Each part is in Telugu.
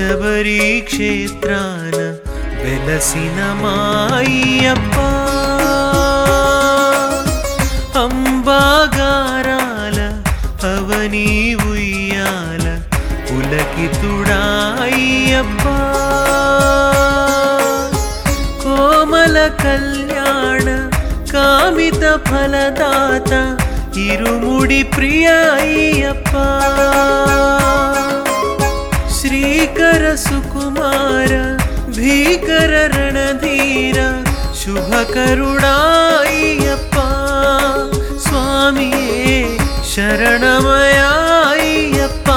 శబరి క్షేత్రాన వెలసిన మాయ్యప్ప అంబాగారాల అవని ఉయ్యాల పులకితుడాయ్యప్ప కోమల కళ్యాణ కామిత ఫలదాత ఇరుముడి ప్రియ అయ్యప్ప శ్రీకర సుకుమార భీకర రణధీర శుభకరుడాయ్యప్ప స్వామియే శరణమయాయ్యప్ప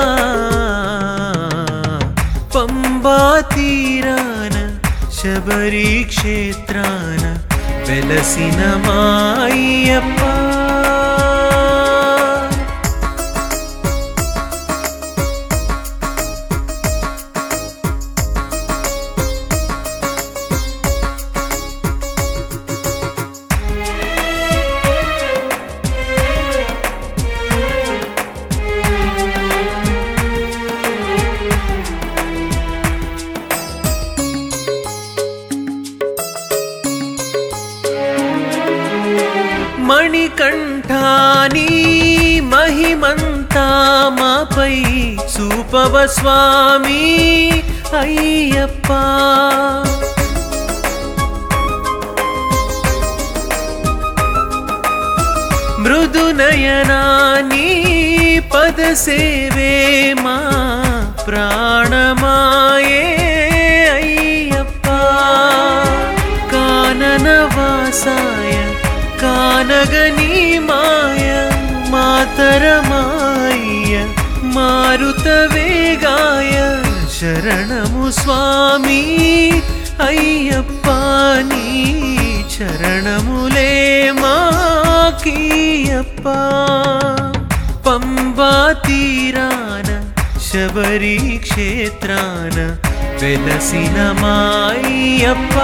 పంబా తీరాన శబరి క్షేత్రాన వెలసిన మాయ్యప్ప మణికంఠాని మహిమంతా మాపై చూపవ స్వామి అయ్యప్ప మృదునయనాని పద సేవే మా ప్రాణమాయే అయ్యప్ప కాననవాసాయ కానగనీ మాయ మాతరమాయ మారుత వేగాయ శరణము స్వామి అయ్యప్ప నీ చరణములే మాకీయప్ప పంబా తీరాన శబరి క్షేత్రాన వెలసిన మాయ్యప్ప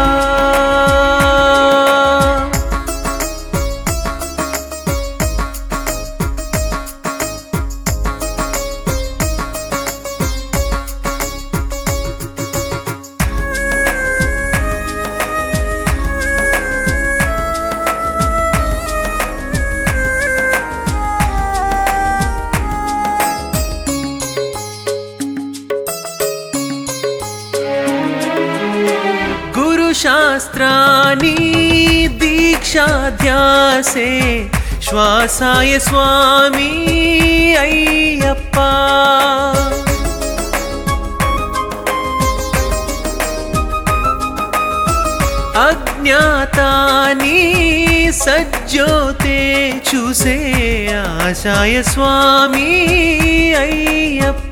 శాస్త్రాని దీక్షాధ్యాసే శ్వాసాయ స్వామి అయ్యప్ప అజ్ఞాతాని సజ్జోతే చూసే ఆశాయ స్వామి అయ్యప్ప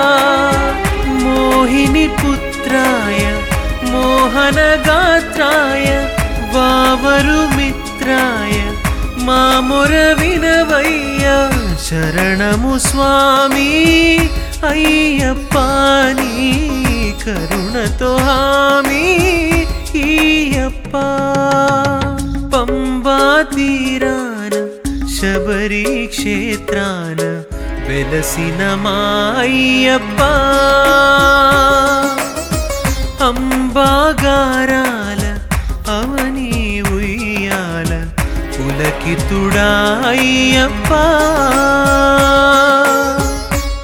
మోహిని పుత్రాయ మోహనగాత్రాయ వావరు మిత్రాయ మాముర వినవయ్య శరణము స్వామి అయ్యప్ప నీ కరుణతో హామీ ఈయప్ప పంబా తీరాన శబరి క్షేత్రాన వెలసిన మాయ్యప్ప అంబాగారాల అవని ఉయ్యాల పులకితుడాయ్యప్ప